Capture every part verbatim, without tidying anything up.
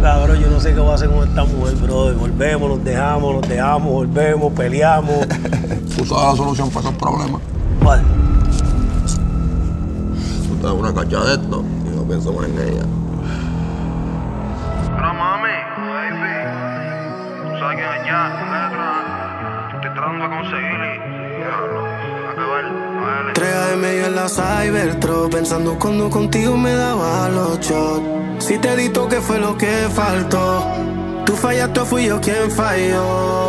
cabrón, yo no sé qué voy a hacer con esta mujer, brother. Volvemos, nos dejamos, nos dejamos, volvemos, peleamos. Tú sabes la solución para esos problemas. ¿Cuál? Tú te das una cacha de esto y no pienso más en ella. Pero mami, baby, tú sabes quién es ya, letra. Te estoy tratando de conseguir y diablo, a acabar, no vale. tres a eme yo en la Cybertruck, pensando cuando contigo me daba los shots. Si te dito que fue lo que faltó, tú fallaste o fui yo quien falló.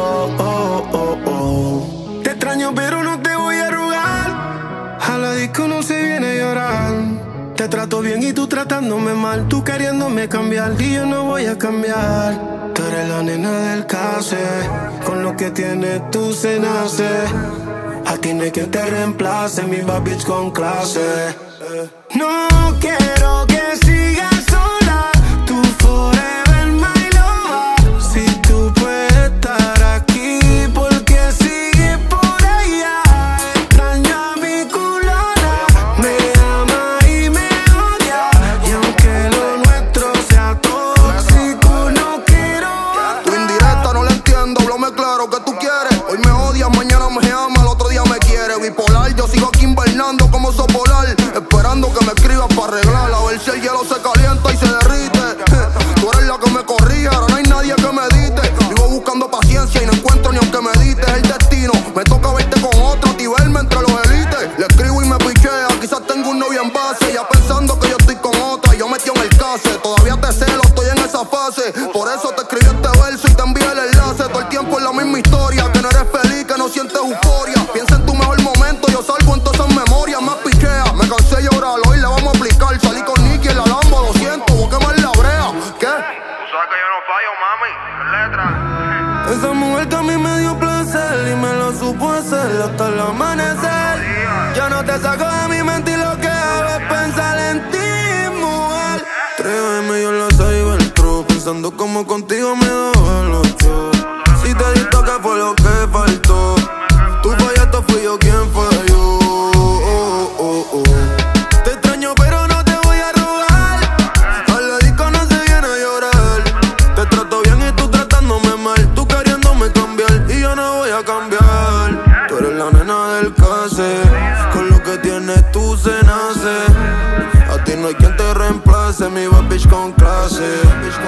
Oh, oh, oh. Te extraño pero no te voy a rogar. A la disco no se viene a llorar. Te trato bien y tú tratándome mal. Tú queriéndome cambiar y yo no voy a cambiar. Tú eres la nena del case. Con lo que tienes tú se nace. A ti no hay quien te reemplace. Mi bad bitch con clase. No quiero que sigas sola. Tú forever my lover. Si tú puedes estar aquí, porque sigues por allá. Extraño a mi culona. Me ama y me odia. Y aunque lo nuestro sea tóxico, no quiero. Tu indirecta no la entiendo, háblame claro que tú quieres. Hoy me odias, mañana me ama, el otro día me quiere. Bipolar, yo sigo aquí invernando como sopolar, esperando que me escribas para arreglar. A ver si el hielo se calienta y se derrite. Tú eres la que me corría, ahora no hay nadie que me dite. Vivo buscando paciencia y no encuentro ni aunque me dites. El destino, me toca verte con otro y verme entre los élites. Le escribo y me pichea, quizás tengo un novio en base. Ya pensando que yo estoy con otra y yo metí en el case. Todavía te celo, estoy en esa fase. Por eso te escribí este verso y te envié el enlace. Todo el tiempo es la misma historia, que no eres feliz, que no sientes euforia. Piensa en tu mejor momento, yo salgo en todas esas memorias. Más pichea, me cansé de llorar, hoy la vamos a aplicar. Salí con Nicky en la Lambo, lo siento, voy a quemar la brea. ¿Qué? Tú sabes que yo no fallo, mami, en letra. Esa mujer que a mí me dio placer y me lo supo hacer hasta el amanecer. Yo no te saco de mi mente y lo que hago es pensar en ti, mujer. tres a eme yo en la Cybertruck, pensando como contigo me daba los shows. Si te dito que fue lo que faltó, tú fallaste, fui yo quien falló. Oh, oh, oh. Te extraño pero no te voy a rogar. A la disco no se viene a llorar. Te trato bien y tú tratándome mal. Tú queriéndome cambiar y yo no voy a cambiar. Tú eres la nena del case. Con lo que tienes tú se nace. A ti no hay quien te reemplace. Mi bad bitch con clase.